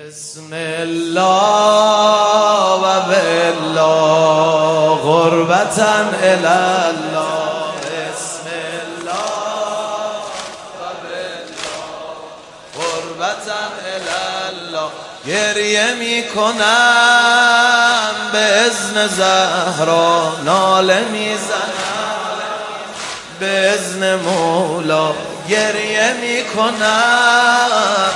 بسم الله و بالله غربتا الله. بسم الله و بالله غربتا الله. گریه می کنم به اذن زهرا، ناله می زنم به اذن مولا. گریه می کنم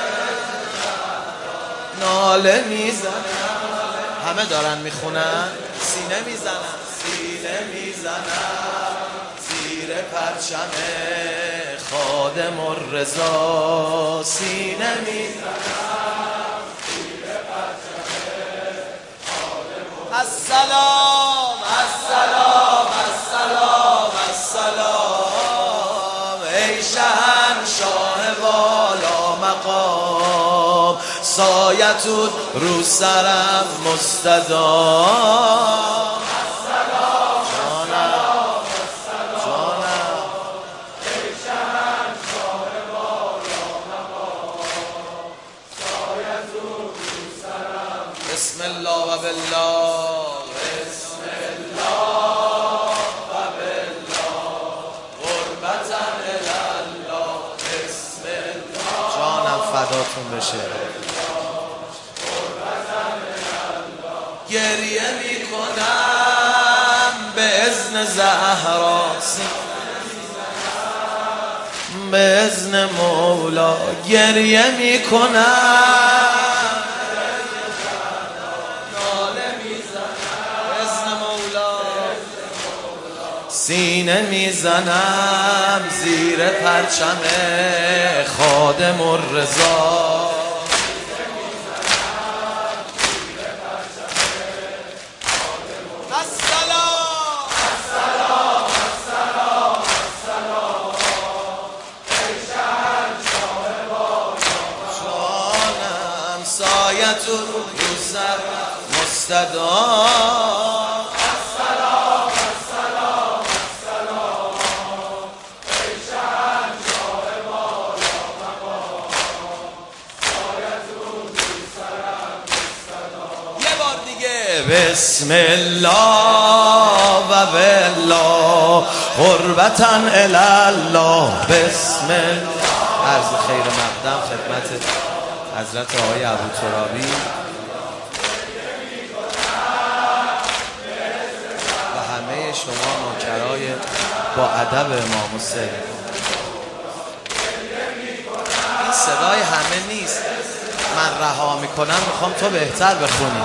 ناله میزنم. همه دارن میخونن. سینه میزنم، سینه میزنم زیر پرچم خادم الرضا. سینه میزنم زیر پرچم خادم الرضا. السلام السلام السلام السلام ای شهنشاه والا مقام، سایتون رو سرم مستدام. السلام السلام السلام ای شهنشاه والا مقام، سایتون رو سرم. بسم الله و بالله. بسم الله و بالله غربتا الله. بسم الله. جانم فداتون بشه. گریه می کنم به اذن زهرا، به اذن مولا. گریه می کنم ناله می زنم به اذن مولا. سینه می زنم زیر پرچم خادم الرضا. سایتون رو سر مستدام. السلام السلام السلام ای شهنشاه والا مقام، سایتون رو سرم مستدام. یه بار دیگه. بسم الله و بالله غربتا الله. بسم الله. عرض خیر مقدم خدمت حضرت آقای ابوترابی و همه شما نوکرای با ادب امام حسین. این صدای همه نیست، من رها میکنم، میخوام تو بهتر بخونی.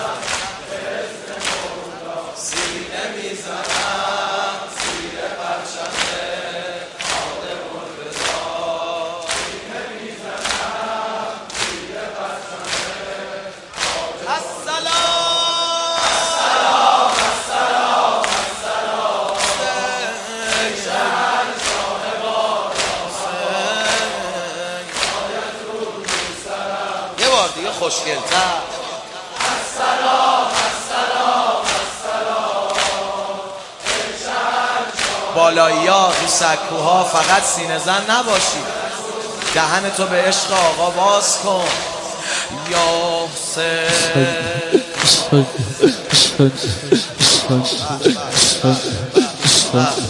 سینه میزنم زیر پرچم خادم الرضا. سینه میزنم زیر پرچم خادم السلام السلام السلام السلام ای شهنشاه والا مقام، سایتون رو سرم. یه بار دیگه خوشگل‌تر. السلام السلام السلام ای شهنشاه. بالایی‌ها رو سکوها فقط سینه زن نباشید، دهن تو به عشق آقا باز کن. یا حسین